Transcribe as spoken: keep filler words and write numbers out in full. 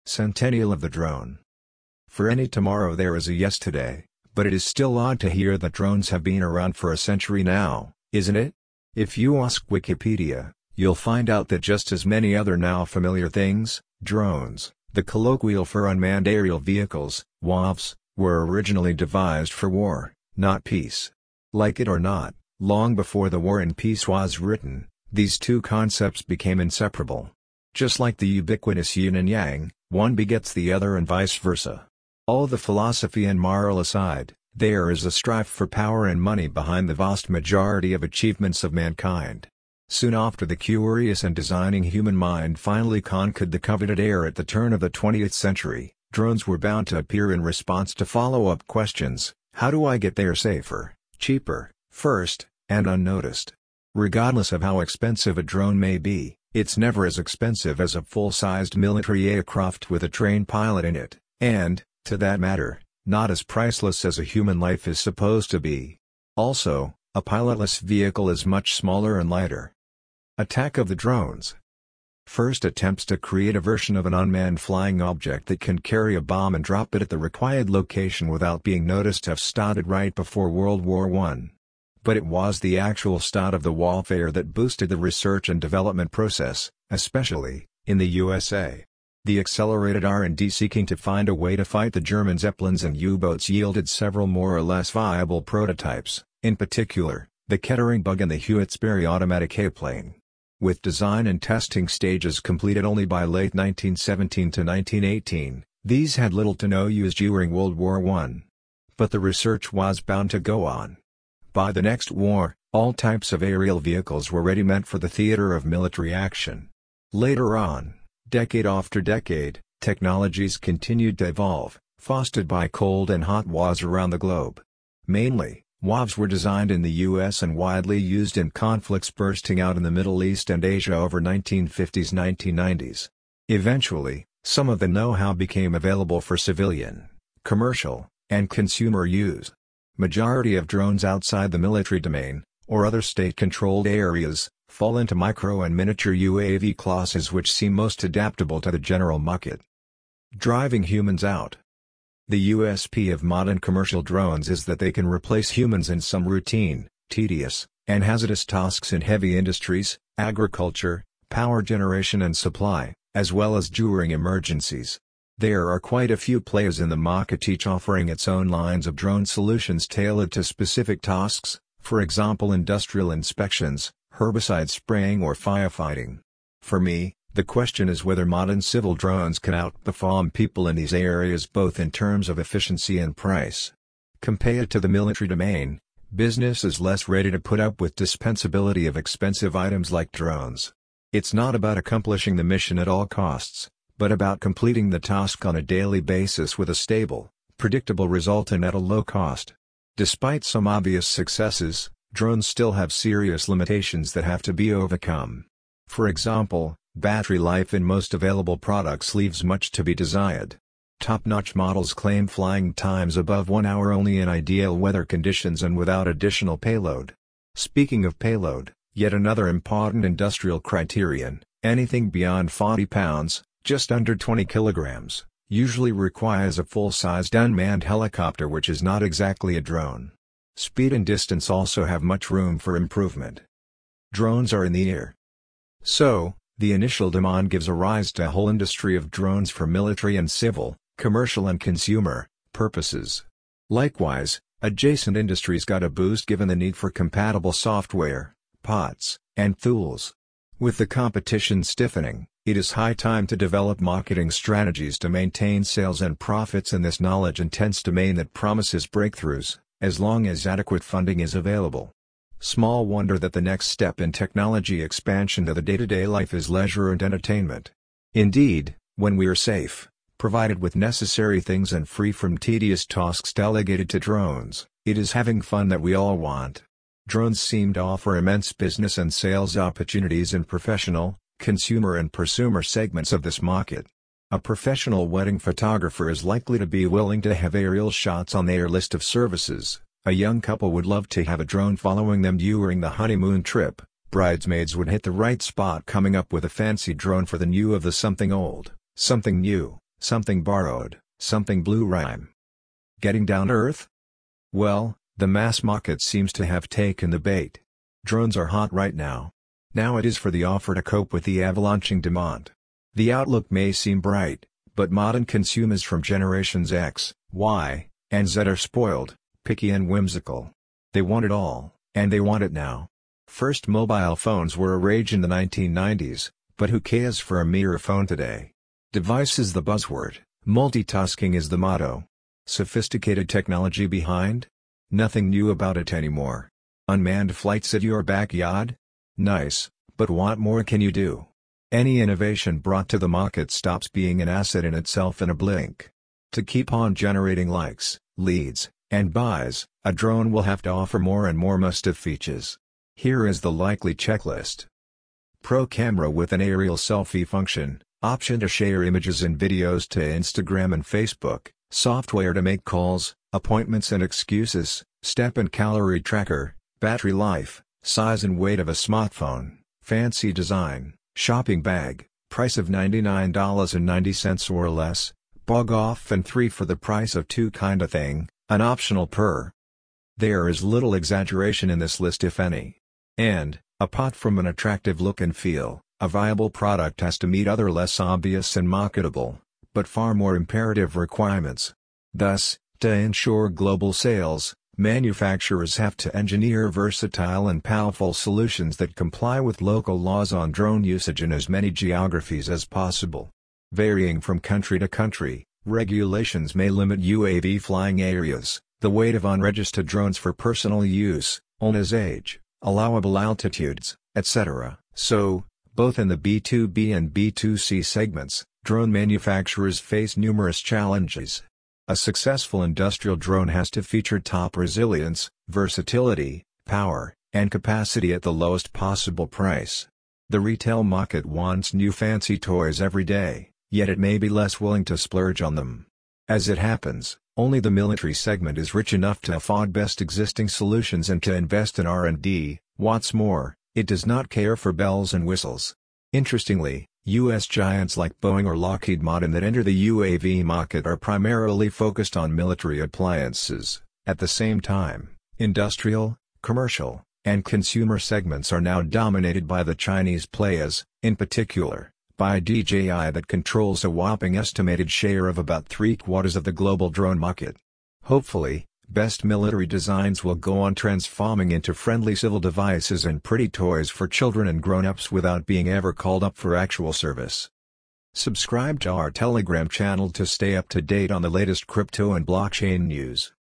Centennial of the drone. For any tomorrow there is a yesterday, but it is still odd to hear that drones have been around for a century now, isn't it? If you ask Wikipedia, you'll find out that just as many other now familiar things, drones, the colloquial for unmanned aerial vehicles, W A Vs, were originally devised for war, not peace. Like it or not, long before the War and Peace was written, these two concepts became inseparable. Just like the ubiquitous yin and yang, one begets the other and vice versa. All the philosophy and moral aside, there is a strife for power and money behind the vast majority of achievements of mankind. Soon after the curious and designing human mind finally conquered the coveted air at the turn of the twentieth century, drones were bound to appear in response to follow-up questions: how do I get there safer, cheaper, first, and unnoticed? Regardless of how expensive a drone may be, it's never as expensive as a full-sized military aircraft with a trained pilot in it, and, to that matter, not as priceless as a human life is supposed to be. Also, a pilotless vehicle is much smaller and lighter. Attack of the drones. First attempts to create a version of an unmanned flying object that can carry a bomb and drop it at the required location without being noticed have started right before World War One. But it was the actual start of the warfare that boosted the research and development process, especially in the U S A. The accelerated R and D seeking to find a way to fight the German Zeppelins and U-boats yielded several more or less viable prototypes, in particular, the Kettering Bug and the Hewitt-Sperry automatic A-plane. With design and testing stages completed only by late nineteen seventeen to nineteen eighteen, these had little to no use during World War One. But the research was bound to go on. By the next war, all types of aerial vehicles were ready meant for the theater of military action. Later on, decade after decade, technologies continued to evolve, fostered by cold and hot wars around the globe. Mainly, W A Vs were designed in the U S and widely used in conflicts bursting out in the Middle East and Asia over nineteen fifties to nineteen nineties. Eventually, some of the know-how became available for civilian, commercial, and consumer use. Majority of drones outside the military domain, or other state-controlled areas, fall into micro and miniature U A V classes which seem most adaptable to the general market. Driving humans out. The U S P of modern commercial drones is that they can replace humans in some routine, tedious, and hazardous tasks in heavy industries, agriculture, power generation and supply, as well as during emergencies. There are quite a few players in the market, each offering its own lines of drone solutions tailored to specific tasks, for example industrial inspections, herbicide spraying or firefighting. For me, the question is whether modern civil drones can outperform people in these areas both in terms of efficiency and price. Compared to the military domain, business is less ready to put up with dispensability of expensive items like drones. It's not about accomplishing the mission at all costs, but about completing the task on a daily basis with a stable, predictable result and at a low cost. Despite some obvious successes, drones still have serious limitations that have to be overcome. For example, battery life in most available products leaves much to be desired. Top-notch models claim flying times above one hour only in ideal weather conditions and without additional payload. Speaking of payload, yet another important industrial criterion, anything beyond forty pounds, just under twenty kilograms, usually requires a full-sized unmanned helicopter, which is not exactly a drone. Speed and distance also have much room for improvement. Drones are in the air. So, the initial demand gives a rise to a whole industry of drones for military and civil, commercial and consumer, purposes. Likewise, adjacent industries got a boost given the need for compatible software, parts, and tools. With the competition stiffening, it is high time to develop marketing strategies to maintain sales and profits in this knowledge-intense domain that promises breakthroughs, as long as adequate funding is available. Small wonder that the next step in technology expansion to the day-to-day life is leisure and entertainment. Indeed, when we are safe, provided with necessary things and free from tedious tasks delegated to drones, it is having fun that we all want. Drones seem to offer immense business and sales opportunities in professional, consumer and prosumer segments of this market. A professional wedding photographer is likely to be willing to have aerial shots on their list of services. A young couple would love to have a drone following them during the honeymoon trip. Bridesmaids would hit the right spot coming up with a fancy drone for the new of the something old, something new, Something borrowed, something blue rhyme. Getting down to earth? Well, the mass market seems to have taken the bait. Drones are hot right now. Now it is for the offer to cope with the avalanching demand. The outlook may seem bright, but modern consumers from generations X, Y, and Z are spoiled, picky and whimsical. They want it all, and they want it now. First mobile phones were a rage in the nineteen nineties, but who cares for a mere phone today? Device is the buzzword, multitasking is the motto. Sophisticated technology behind? Nothing new about it anymore. Unmanned flights at your backyard? Nice, but what more can you do? Any innovation brought to the market stops being an asset in itself in a blink. To keep on generating likes, leads, and buys, a drone will have to offer more and more must-have features. Here is the likely checklist. Pro camera with an aerial selfie function, option to share images and videos to Instagram and Facebook, software to make calls, appointments and excuses, step and calorie tracker, battery life, size and weight of a smartphone, fancy design, shopping bag, price of ninety-nine ninety or less, bug off and three for the price of two kinda thing, an optional per. There is little exaggeration in this list if any. And, apart from an attractive look and feel, a viable product has to meet other less obvious and marketable, but far more imperative requirements. Thus, to ensure global sales, manufacturers have to engineer versatile and powerful solutions that comply with local laws on drone usage in as many geographies as possible. Varying from country to country, regulations may limit U A V flying areas, the weight of unregistered drones for personal use, owner's age, allowable altitudes, et cetera. So, both in the B two B and B two C segments, drone manufacturers face numerous challenges. A successful industrial drone has to feature top resilience, versatility, power, and capacity at the lowest possible price. The retail market wants new fancy toys every day, yet it may be less willing to splurge on them. As it happens, only the military segment is rich enough to afford best existing solutions and to invest in R and D. What's more, it does not care for bells and whistles. Interestingly, U S giants like Boeing or Lockheed Martin that enter the U A V market are primarily focused on military appliances. At the same time, industrial, commercial, and consumer segments are now dominated by the Chinese players, in particular, by D J I that controls a whopping estimated share of about three-quarters of the global drone market. Hopefully, best military designs will go on transforming into friendly civil devices and pretty toys for children and grown-ups without being ever called up for actual service. Subscribe to our Telegram channel to stay up to date on the latest crypto and blockchain news.